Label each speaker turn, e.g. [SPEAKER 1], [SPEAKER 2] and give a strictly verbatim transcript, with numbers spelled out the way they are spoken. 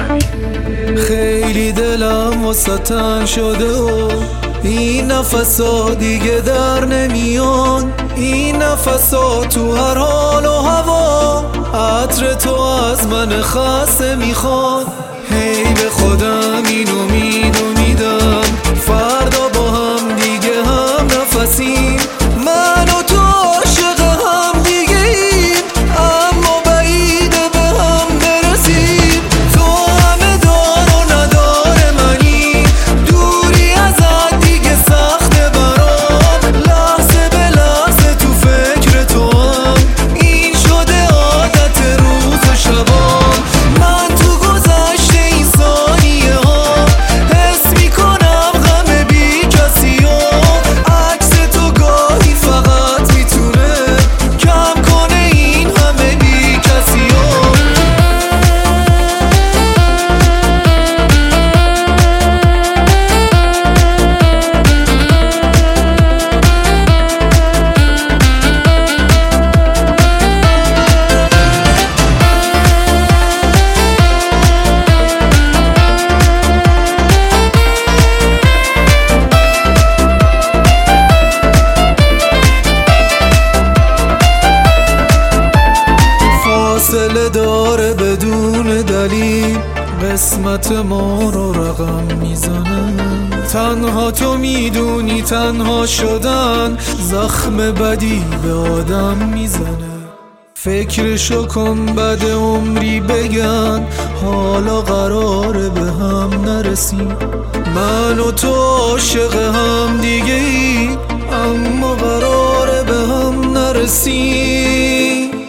[SPEAKER 1] خیلی دلم واسه تنگ شده و این نفسا دیگه در نمیان. این نفسا تو هر حال و هوا عطر تو از من خسته میخواد. هی به خودم این امید و میدم فردا با هم دیگه هم نفسیم. من و تو عاشق هم دیگه ایم اما بعیده به هم برسیم. تو همه دار و ندار منی، دوری ازت دیگه سخته برام. لحظه به لحظه تو فکر تو هم این شده عادت روز و شبام. من تو گذشته این ثانیه ها حس میکنم غم بی کسی ها. عکس تو گاهی فقط میتونه کم کنه این همه بی کسی ها. فاصله داره بدون دلیل، قسمت ما رو رقم میزنه. تنها تو میدونی تنها شدن زخم بدی به آدم میزنه. فکرشو کن بعد عمری بگن حالا قراره به هم نرسیم. من و تو عاشق هم دیگه ای اما قراره به هم نرسیم.